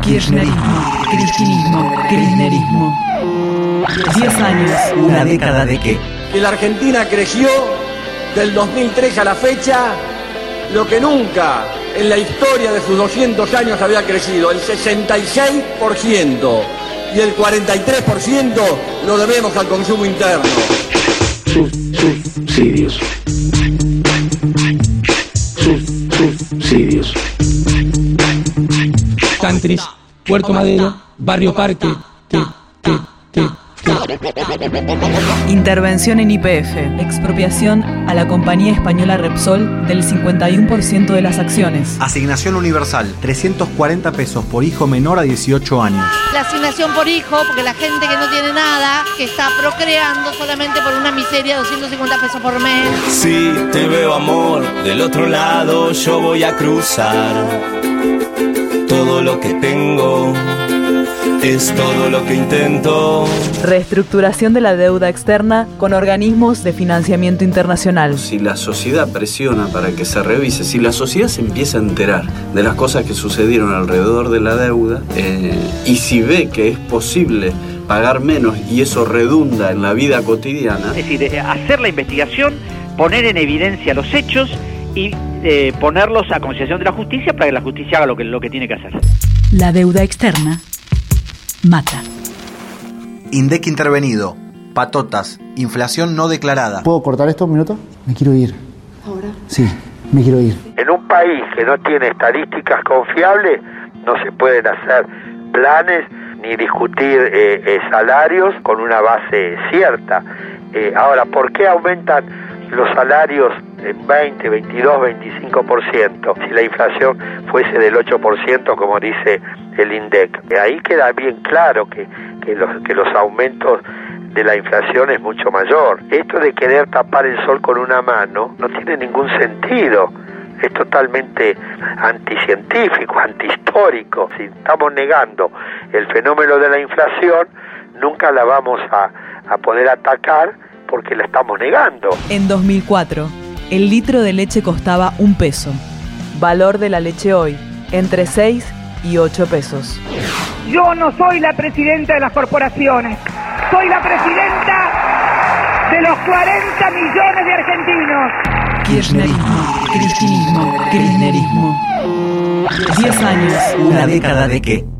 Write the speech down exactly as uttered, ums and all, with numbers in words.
Kirchnerismo, cristinismo, kirchnerismo. Diez años. ¿Una década de qué? Que la Argentina creció del dos mil tres a la fecha lo que nunca en la historia de sus doscientos años había crecido, el sesenta y seis por ciento, y el cuarenta y tres por ciento lo debemos al consumo interno. Subsidios. Subsidios. Cantris, Puerto Madero, Barrio Parque, te, te, te, te. Intervención en Y P F. Expropiación a la compañía española Repsol del cincuenta y uno por ciento de las acciones. Asignación universal, trescientos cuarenta pesos por hijo menor a dieciocho años. La asignación por hijo, porque la gente que no tiene nada, que está procreando solamente por una miseria, doscientos cincuenta pesos por mes. Si te veo, amor, del otro lado yo voy a cruzar. Todo lo que tengo es todo lo que intento. Reestructuración de la deuda externa con organismos de financiamiento internacional. Si la sociedad presiona para que se revise, si la sociedad se empieza a enterar de las cosas que sucedieron alrededor de la deuda, eh, y si ve que es posible pagar menos y eso redunda en la vida cotidiana. Es decir, hacer la investigación, poner en evidencia los hechos y eh, ponerlos a consideración de la justicia para que la justicia haga lo que, lo que tiene que hacer. La deuda externa mata. INDEC intervenido, patotas, inflación no declarada. ¿Puedo cortar esto un minuto? Me quiero ir. ¿Ahora? Sí, me quiero ir. En un país que no tiene estadísticas confiables, no se pueden hacer planes ni discutir eh, eh, salarios con una base cierta. Eh, ahora, ¿por qué aumentan los salarios en veinte, veintidós, veinticinco por ciento si la inflación fuese del ocho por ciento como dice el INDEC? Ahí queda bien claro que, que, los, que los aumentos de la inflación es mucho mayor. Esto de querer tapar el sol con una mano no tiene ningún sentido. Es totalmente anticientífico, antihistórico. Si estamos negando el fenómeno de la inflación, nunca la vamos a, a poder atacar porque la estamos negando. En dos mil cuatro, el litro de leche costaba un peso. Valor de la leche hoy, entre seis y ocho pesos. Yo no soy la presidenta de las corporaciones, soy la presidenta de los cuarenta millones de argentinos. Kirchnerismo, cristinismo, kirchnerismo. Diez años. ¿Una década de qué?